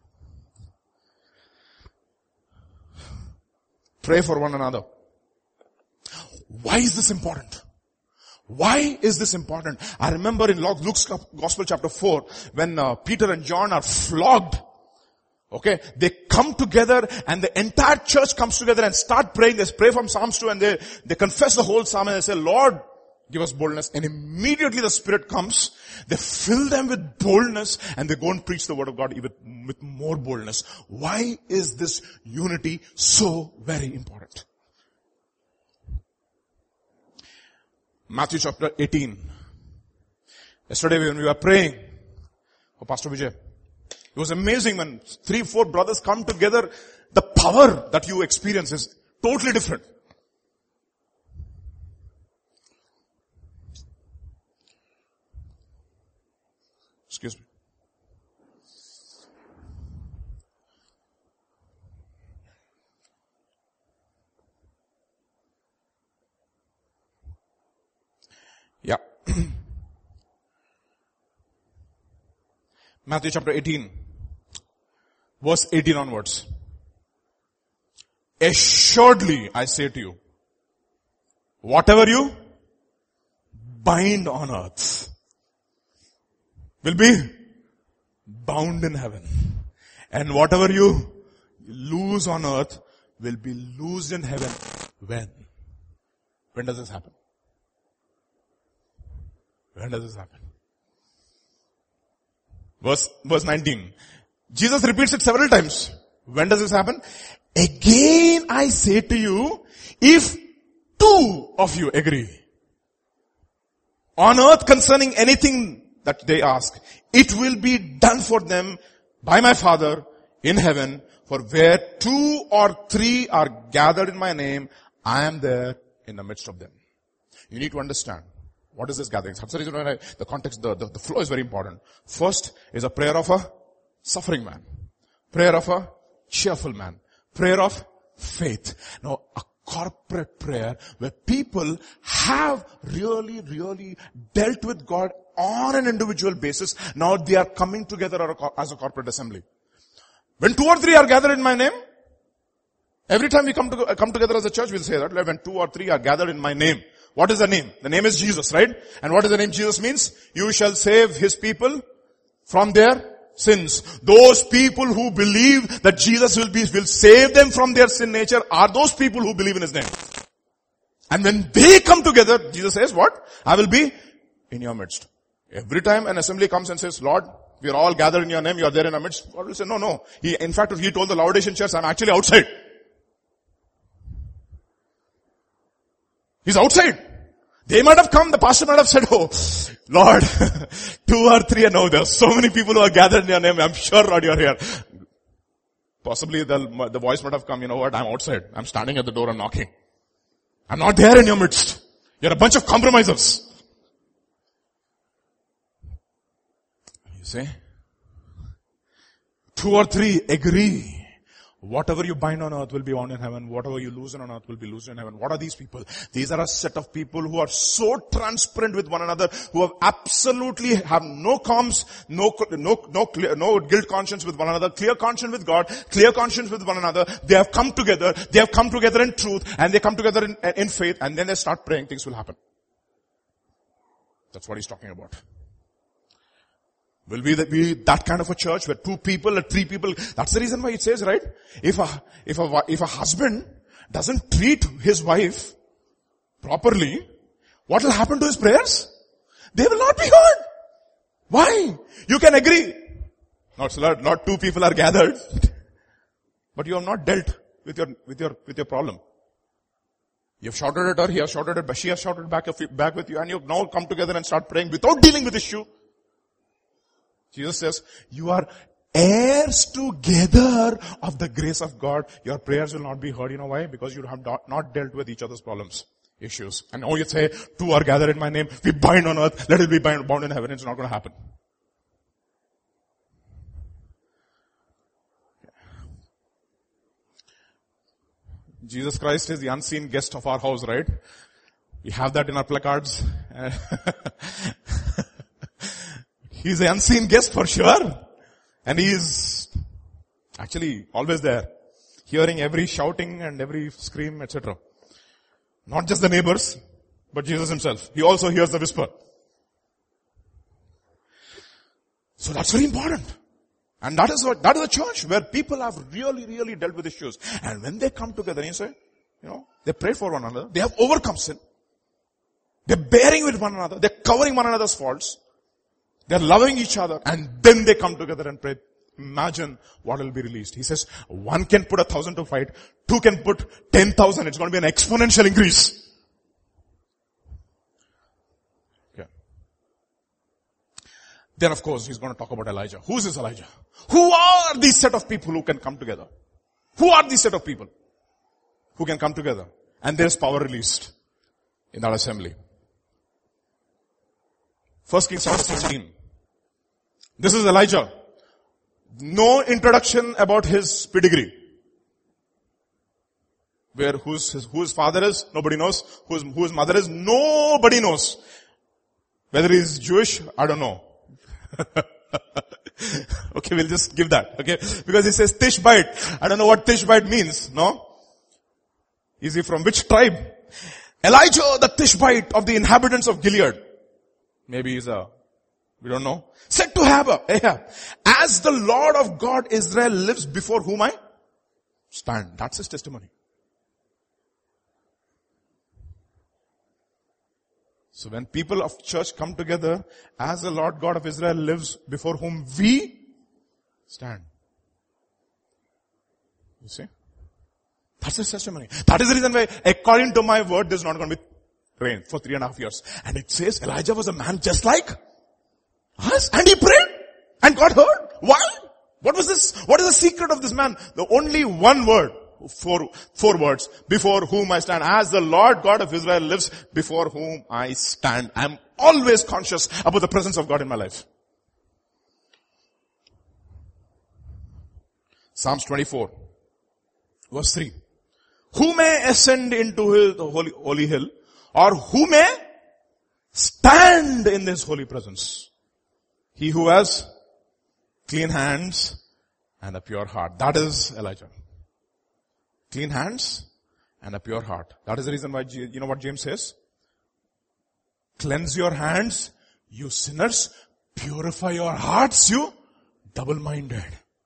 Pray for one another. Why is this important? Why is this important? I remember in Luke's Gospel chapter four, when uh, Peter and John are flogged, okay, they come together and the entire church comes together and start praying. They pray from Psalms two and they, they confess the whole Psalm and they say, Lord, give us boldness. And immediately the Spirit comes, they fill them with boldness and they go and preach the word of God with, with more boldness. Why is this unity so very important? Matthew chapter eighteen. Yesterday when we were praying for Pastor Vijay, it was amazing when three, four brothers come together. The power that you experience is totally different. Excuse me. Yeah. Matthew chapter eighteen, verse eighteen onwards. Assuredly, I say to you, whatever you bind on earth will be bound in heaven. And whatever you lose on earth will be loosed in heaven. When? When does this happen? When does this happen? Verse, verse nineteen. Jesus repeats it several times. When does this happen? Again I say to you, if two of you agree on earth concerning anything that they ask, it will be done for them by my Father in heaven. For where two or three are gathered in my name, I am there in the midst of them. You need to understand. What is this gathering? That's the reason why I, the context, the, the, the flow is very important. First is a prayer of a suffering man. Prayer of a cheerful man. Prayer of faith. Now, a corporate prayer where people have really, really dealt with God on an individual basis. Now they are coming together as a corporate assembly. When two or three are gathered in my name, every time we come to come together as a church, we'll say that. When two or three are gathered in my name. What is the name? The name is Jesus, right? And what is the name Jesus means? You shall save his people from their sins. Those people who believe that Jesus will be, will save them from their sin nature are those people who believe in his name. And when they come together, Jesus says what? I will be in your midst. Every time an assembly comes and says, Lord, we are all gathered in your name, you are there in our midst. God will say, no, no. He, in fact, he told the Laodicean church, I'm actually outside. He's outside. They might have come, the pastor might have said, oh, Lord, two or three, and no, there are so many people who are gathered in your name, I'm sure, Lord, you're here. Possibly the, the voice might have come, you know what, I'm outside. I'm standing at the door and knocking. I'm not there in your midst. You're a bunch of compromisers. You see? Two or three agree. Whatever you bind on earth will be bound in heaven. Whatever you loosen on earth will be loosed in heaven. What are these people? These are a set of people who are so transparent with one another, who have absolutely have no comms, no, no, no, clear, no guilt conscience with one another, clear conscience with God, clear conscience with one another. They have come together. They have come together in truth, and they come together in, in faith, and then they start praying. Things will happen. That's what he's talking about. Will we be that kind of a church where two people or three people, that's the reason why it says, right? If a, if a, if a husband doesn't treat his wife properly, what will happen to his prayers? They will not be heard. Why? You can agree. Not, not two people are gathered, but you have not dealt with your, with your, with your problem. You have shouted at her, he has shouted at her, she has shouted back, back with you, and you have now come together and start praying without dealing with the issue. Jesus says, you are heirs together of the grace of God. Your prayers will not be heard. You know why? Because you have not dealt with each other's problems. issues. And oh, you say, two are gathered in my name, we bind on earth, let it be bind, bound in heaven. It's not going to happen. Jesus Christ is the unseen guest of our house, right? We have that in our placards. He's the unseen guest for sure. And he is actually always there, hearing every shouting and every scream, et cetera. Not just the neighbors, but Jesus himself. He also hears the whisper. So that's very important. And that is what, that is a church where people have really, really dealt with issues. And when they come together, you say, you know, they pray for one another. They have overcome sin. They're bearing with one another. They're covering one another's faults. They're loving each other. And then they come together and pray. Imagine what will be released. He says, one can put a thousand to fight. Two can put ten thousand. It's going to be an exponential increase. Okay. Then of course, he's going to talk about Elijah. Who's this Elijah? Who are these set of people who can come together? Who are these set of people who can come together? And there's power released in that assembly. First Kings chapter sixteen. This is Elijah. No introduction about his pedigree. Where whose his, who his father is, nobody knows. Whose who his mother is, nobody knows. Whether he's Jewish, I don't know. Okay, we'll just give that. Okay, because he says Tishbite. I don't know what Tishbite means. No. Is he from which tribe? Elijah, the Tishbite of the inhabitants of Gilead. Maybe he's a, we don't know. Said to Ahab, as the Lord of God Israel lives before whom I stand. That's his testimony. So when people of church come together, as the Lord God of Israel lives before whom we stand. You see? That's his testimony. That is the reason why, according to my word, there's not going to be rain for three and a half years. And it says Elijah was a man just like us. And he prayed. And God heard. Why? What was this? What is the secret of this man? The only one word. Four, four words. Before whom I stand. As the Lord God of Israel lives before whom I stand. I'm always conscious about the presence of God in my life. Psalms twenty-four. Verse three. Who may ascend into his, the holy, holy hill, or who may stand in his holy presence? He who has clean hands and a pure heart. That is Elijah. Clean hands and a pure heart. That is the reason why, you know what James says? Cleanse your hands, you sinners. Purify your hearts, you double-minded.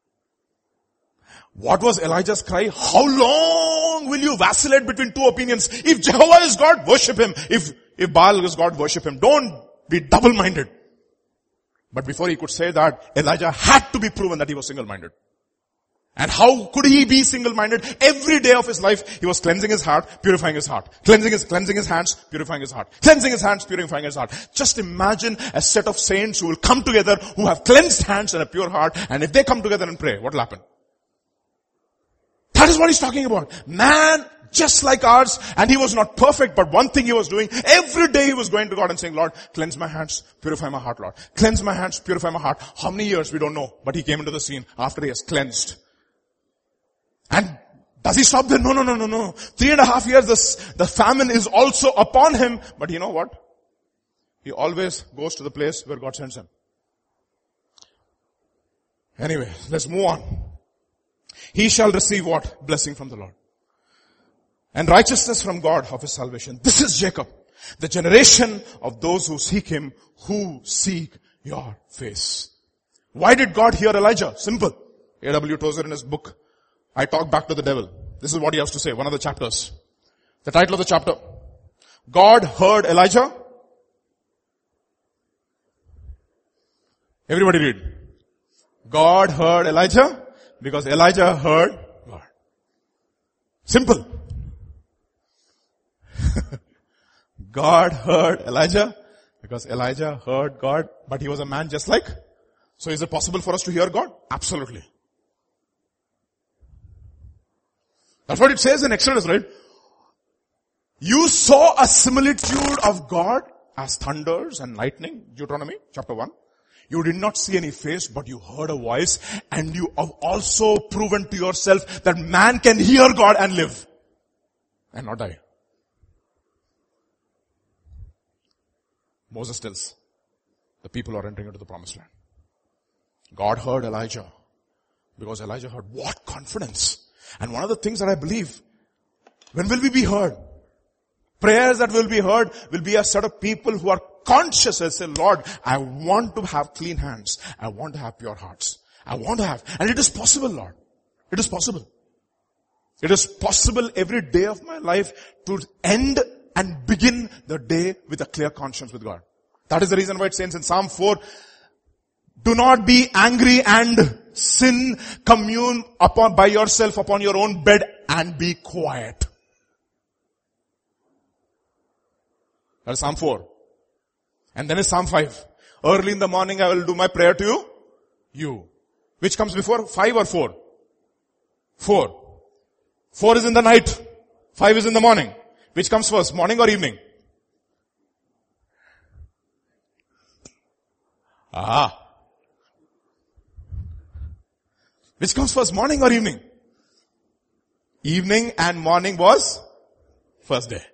What was Elijah's cry? How long will you vacillate between two opinions? If Jehovah is God, worship him. If, if Baal is God, worship him. Don't be double-minded. But before he could say that, Elijah had to be proven that he was single-minded. And how could he be single-minded? Every day of his life, he was cleansing his heart, purifying his heart. Cleansing his, cleansing his hands, purifying his heart. Cleansing his hands, purifying his heart. Just imagine a set of saints who will come together, who have cleansed hands and a pure heart, and if they come together and pray, what will happen? That is what he's talking about. Man, just like ours, and he was not perfect, but one thing he was doing, every day he was going to God and saying, Lord, cleanse my hands, purify my heart, Lord. Cleanse my hands, purify my heart. How many years? We don't know. But he came into the scene after he has cleansed. And does he stop there? No, no, no, no, no. Three and a half years, the, the famine is also upon him. But you know what? He always goes to the place where God sends him. Anyway, let's move on. He shall receive what? Blessing from the Lord. And righteousness from God of his salvation. This is Jacob, the generation of those who seek him, who seek your face. Why did God hear Elijah? Simple. A W Tozer in his book, I Talk Back to the Devil. This is what he has to say, one of the chapters. The title of the chapter. God heard Elijah. Everybody read. God heard Elijah because Elijah heard God. Simple. God heard Elijah because Elijah heard God, but he was a man just like. So is it possible for us to hear God? Absolutely. That's what it says in Exodus, right? You saw a similitude of God as thunders and lightning, Deuteronomy chapter one. You did not see any face, but you heard a voice, and you have also proven to yourself that man can hear God and live and not die. Moses tells the people are entering into the promised land. God heard Elijah because Elijah heard. What confidence! And one of the things that I believe, when will we be heard? Prayers that will be heard will be a set of people who are conscious and say, Lord, I want to have clean hands. I want to have pure hearts. I want to have. And it is possible, Lord. It is possible. It is possible every day of my life to end and begin the day with a clear conscience with God. That is the reason why it says in Psalm four, do not be angry and sin, commune upon, by yourself upon your own bed and be quiet. That is Psalm four. And then is Psalm five. Early in the morning I will do my prayer to you. You. Which comes before? Five or four? Four. Four is in the night. Five is in the morning. Which comes first? Morning or evening? Ah. Which comes first? Morning or evening? Evening and morning was first day.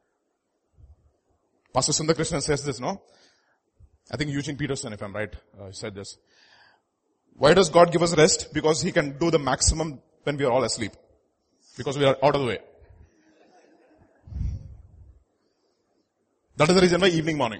Pastor Sundar Krishnan says this, no? I think Eugene Peterson, if I'm right, uh, said this. Why does God give us rest? Because He can do the maximum when we are all asleep. Because we are out of the way. That is the reason why evening, morning.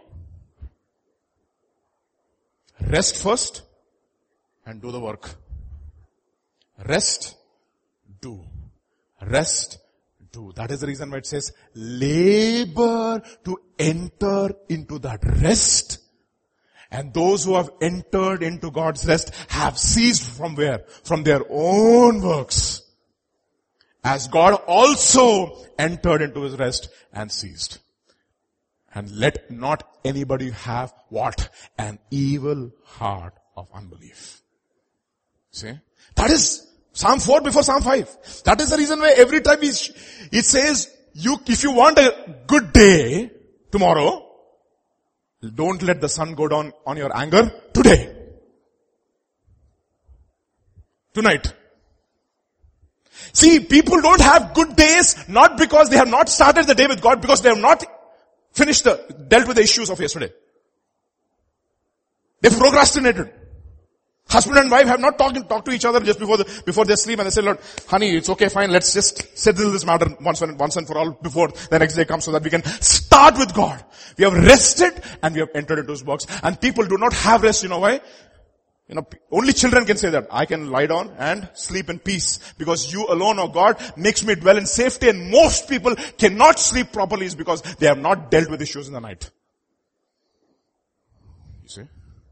Rest first and do the work. Rest, do. Rest, do. That is the reason why it says, labor to enter into that rest. And those who have entered into God's rest have ceased from where? From their own works. As God also entered into His rest and ceased. And let not anybody have what? An evil heart of unbelief. See? That is Psalm four before Psalm five. That is the reason why every time it says, you, if you want a good day tomorrow, don't let the sun go down on your anger today. Tonight. See, people don't have good days not because they have not started the day with God, because they have not finished the, dealt with the issues of yesterday. They've procrastinated. Husband and wife have not talked, talked to each other just before the, before they sleep, and they say, Lord, honey, it's okay, fine, let's just settle this matter once and, once and for all before the next day comes so that we can start with God. We have rested and we have entered into His works. And people do not have rest, you know why? You know, only children can say that. I can lie down and sleep in peace because you alone, oh God, makes me dwell in safety, and most people cannot sleep properly is because they have not dealt with issues in the night. You see?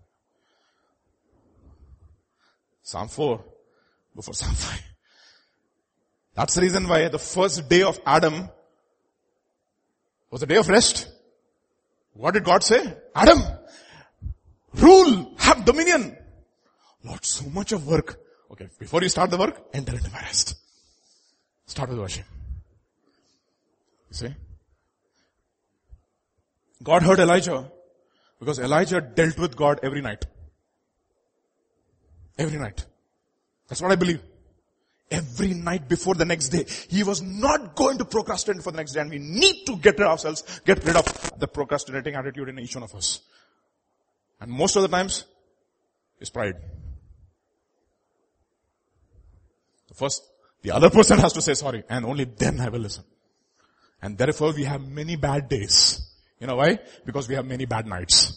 Psalm four before Psalm five. That's the reason why the first day of Adam was a day of rest. What did God say? Adam, rule, have dominion. Lord, so much of work. Okay, before you start the work, enter into my rest. Start with worship. You see? God heard Elijah because Elijah dealt with God every night. Every night. That's what I believe. Every night before the next day. He was not going to procrastinate for the next day, and we need to get rid of ourselves, get rid of the procrastinating attitude in each one of us. And most of the times, is pride. First, the other person has to say sorry, and only then I will listen. And therefore we have many bad days. You know why? Because we have many bad nights.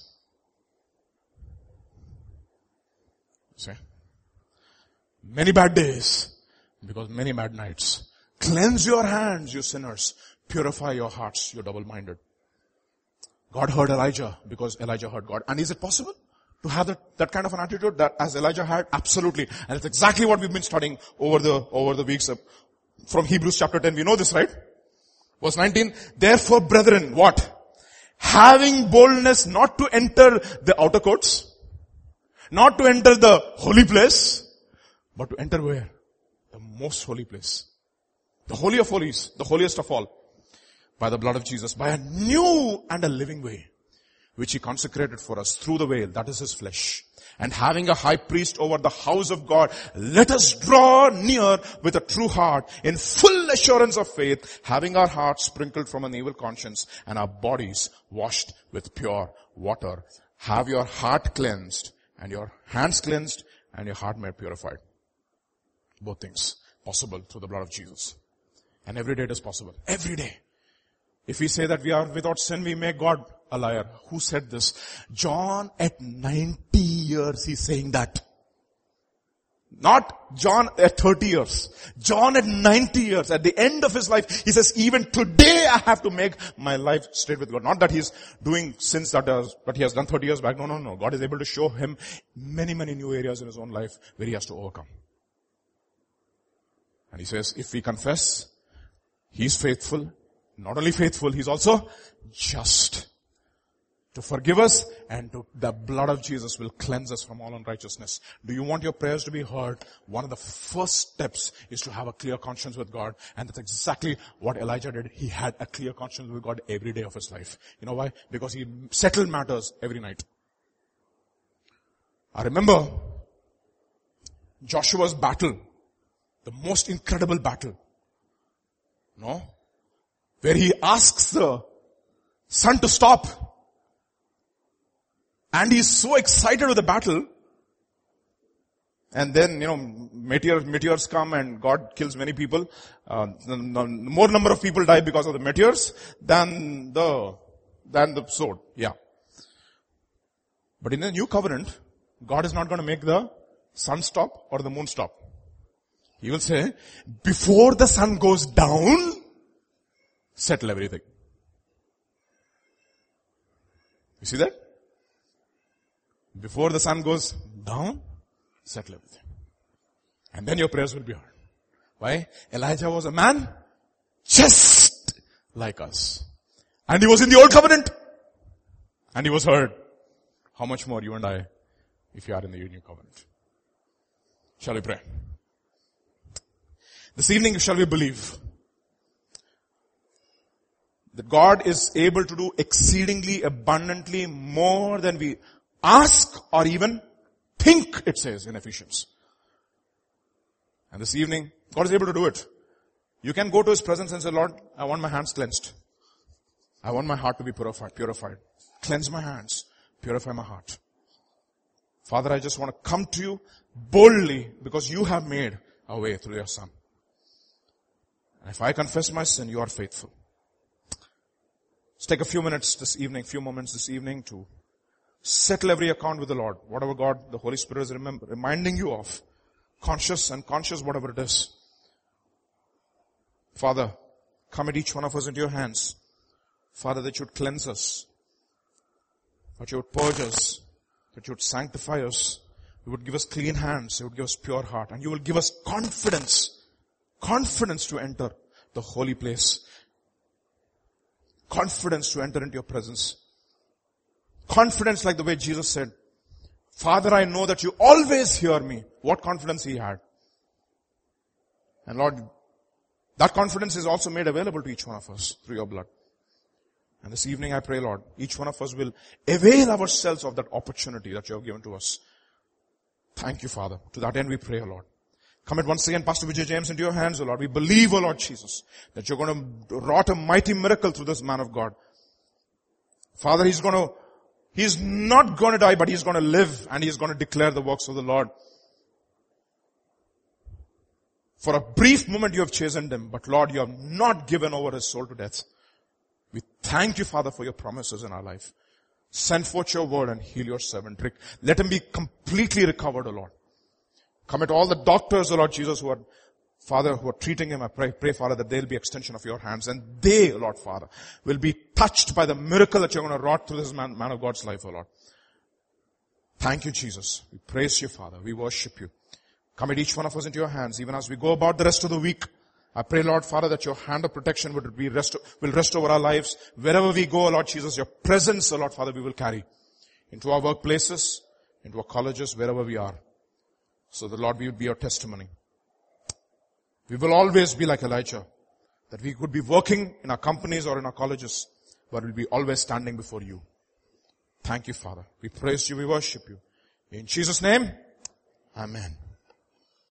See? Many bad days, because many bad nights. Cleanse your hands, you sinners. Purify your hearts, you double-minded. God heard Elijah because Elijah heard God. And is it possible to have that, that kind of an attitude that as Elijah had? Absolutely. And it's exactly what we've been studying over the, over the weeks of, from Hebrews chapter ten. We know this, right? Verse nineteen. Therefore, brethren, what? Having boldness not to enter the outer courts, not to enter the holy place, but to enter where? The most holy place. The holy of holies, the holiest of all. by the blood of Jesus, by a new and a living way, which he consecrated for us through the veil, that is his flesh. And having a high priest over the house of God, let us draw near with a true heart, in full assurance of faith, having our hearts sprinkled from an evil conscience and our bodies washed with pure water. Have your heart cleansed and your hands cleansed and your heart made purified. Both things possible through the blood of Jesus. And every day it is possible. Every day. If we say that we are without sin, we make God a liar. Who said this? John at ninety years, he's saying that. Not John at thirty years. John at ninety years. At the end of his life, he says, even today I have to make my life straight with God. Not that he's doing sins that, are, that he has done thirty years back. No, no, no. God is able to show him many, many new areas in his own life where he has to overcome. And he says, if we confess, he's faithful. Not only faithful, he's also just to forgive us, and to, the blood of Jesus will cleanse us from all unrighteousness. Do you want your prayers to be heard? One of the first steps is to have a clear conscience with God, and that's exactly what Elijah did. He had a clear conscience with God every day of his life. You know why? Because he settled matters every night. I remember Joshua's battle, the most incredible battle. No? Where he asks the sun to stop. And he's so excited with the battle. And then, you know, meteors, meteors come and God kills many people. Uh, the, the more number of people die because of the meteors than the, than the sword. Yeah. But in the new covenant, God is not going to make the sun stop or the moon stop. He will say, before the sun goes down, settle everything. You see that? Before the sun goes down, settle everything. And then your prayers will be heard. Why? Elijah was a man just like us. And he was in the old covenant. And he was heard. How much more you and I, if you are in the new covenant? Shall we pray? This evening, shall we believe that God is able to do exceedingly abundantly more than we ask or even think, it says in Ephesians. And this evening, God is able to do it. You can go to his presence and say, Lord, I want my hands cleansed. I want my heart to be purified, purified. Cleanse my hands, purify my heart. Father, I just want to come to you boldly because you have made a way through your Son. And if I confess my sin, you are faithful. Let's take a few minutes this evening, few moments this evening to settle every account with the Lord. Whatever God, the Holy Spirit is remember, reminding you of. Conscious and conscious, whatever it is. Father, commit each one of us into your hands. Father, that you would cleanse us. That you would purge us. That you would sanctify us. You would give us clean hands. You would give us pure heart. And you will give us confidence. Confidence to enter the holy place. Confidence to enter into your presence. Confidence like the way Jesus said, Father, I know that you always hear me. What confidence he had. And Lord, that confidence is also made available to each one of us through your blood. And this evening I pray, Lord, each one of us will avail ourselves of that opportunity that you have given to us. Thank you, Father. To that end we pray, Lord. Commit once again Pastor Vijay James into your hands, O Lord. We believe, O Lord Jesus, that you're going to wrought a mighty miracle through this man of God. Father, he's going to, he's not going to die, but he's going to live and he's going to declare the works of the Lord. For a brief moment you have chastened him, but Lord, you have not given over his soul to death. We thank you, Father, for your promises in our life. Send forth your word and heal your servant. Let him be completely recovered, O Lord. Commit all the doctors, O Lord Jesus, who are, Father, who are treating him. I pray, pray, Father, that they'll be extension of your hands. And they, O Lord, Father, will be touched by the miracle that you're going to wrought through this man, man of God's life, O Lord. Thank you, Jesus. We praise you, Father. We worship you. Commit each one of us into your hands, even as we go about the rest of the week. I pray, Lord, Father, that your hand of protection would be rest, will rest over our lives. Wherever we go, Lord Jesus, your presence, O Lord, Father, we will carry into our workplaces, into our colleges, wherever we are. So the Lord, we would be your testimony. We will always be like Elijah, That we could be working in our companies or in our colleges, but we'll be always standing before you. Thank you, Father. We praise you, we worship you. In Jesus' name, amen.